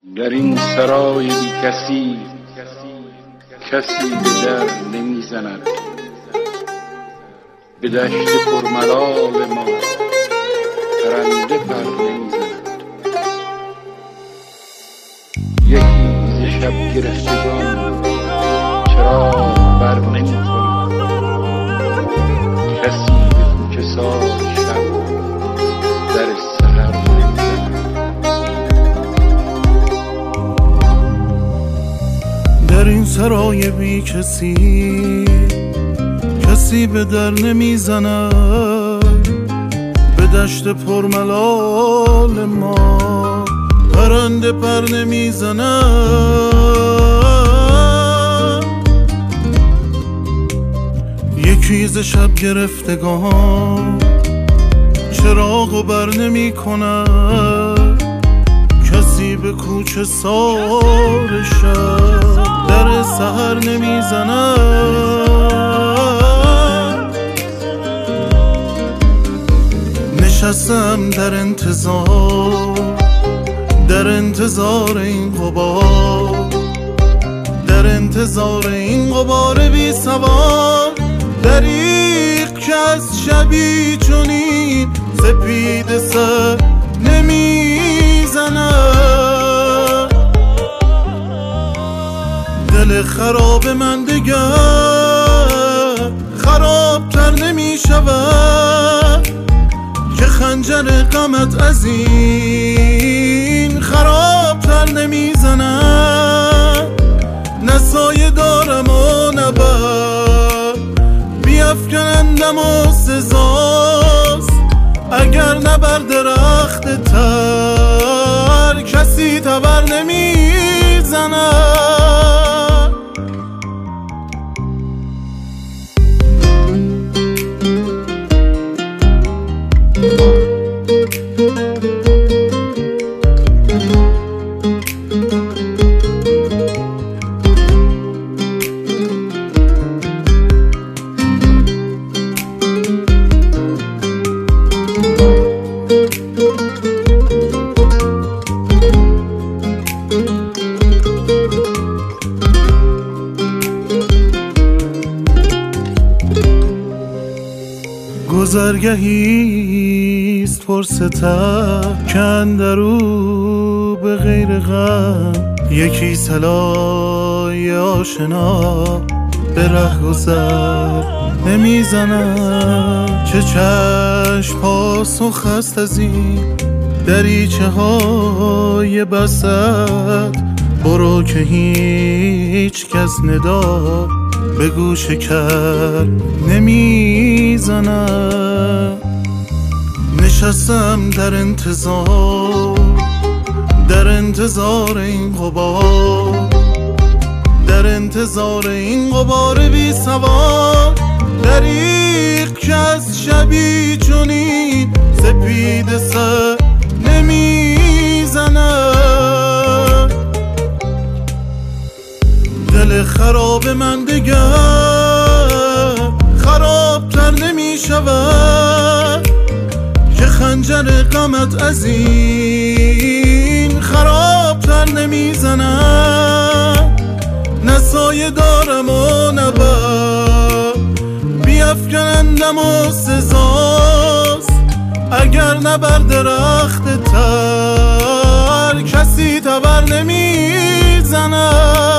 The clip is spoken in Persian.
در این سرای بی کسی کسی به در نمی زند، به دشت پرملال ما پرنده پر نمی زند. یکی ز شب گرفتگان چراغ بر نمی کند، کسی به کوچه سار شب در سحر نمی زند. در این سرای بی کسی به در نمی زند، به دشت پرملال ما پرنده پر نمی زند. یکی ز شب گرفتگان چراغ بر نمی کند، کسی به کوچه سار شب در سحر نمی زند. نشستم در انتظار این غبار، در انتظار این غبار بی سوار، دریغ که از شبی چنین سپیده سر نمی زند. دل خراب من دگر خرابتر نمی شود، که خنجر غمت از این خرابتر نمی زند. نه سایه دارم و نه بر بیفکنندم و سزاست، اگر نه بر درخت تر کسی تبر نمی زند. گذرگهیست پرستر که اندرو به غیر غم، یکی صلای آشنا به ره گذر نمی زند. چه چشم پاسخ است از این دریچه های بسد، برو که هیچ کس ندا به گوش کر نمی زند. نشستم در انتظار این غبار، در انتظار این غبار بی سوار، دریغ که از شبی چنین سپیده سر نمی زند. دل خراب من دگر خرابتر نمی شود، که خنجر غمت از این خرابتر نمی زند. نه سایه دارم و نه بر بیفکنندم و سزاست، اگر نه بر درخت تر کسی تبر نمی زند.